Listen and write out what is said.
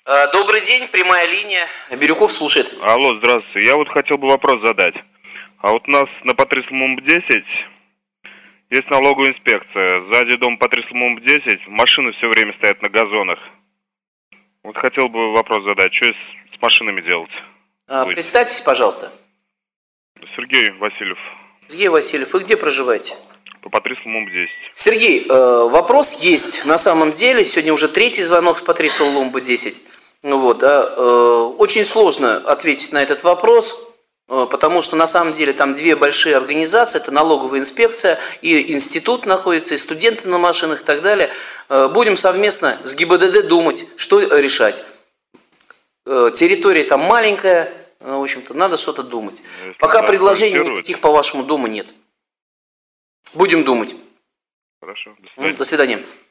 Добрый день, прямая линия. Бирюков слушает. Алло, здравствуйте. Я вот хотел бы вопрос задать. А вот у нас на Патрислав 10 есть налоговая инспекция. Сзади дома Патрислав 10 машины все время стоят на газонах. Вот хотел бы вопрос задать, что с машинами делать? Представьтесь, пожалуйста. Сергей Васильев. Сергей Васильев, вы где проживаете? По Патрислав 10. Сергей, вопрос есть. На самом деле, сегодня уже третий звонок с Патрислав 10. Вот, очень сложно ответить на этот вопрос, потому что на самом деле там две большие организации, это налоговая инспекция, и институт находится, и студенты на машинах и так далее. Будем совместно с ГИБДД думать, что решать. Территория там маленькая, в общем-то, надо что-то думать. Пока предложений никаких по вашему дому нет. Будем думать. Хорошо, до свидания.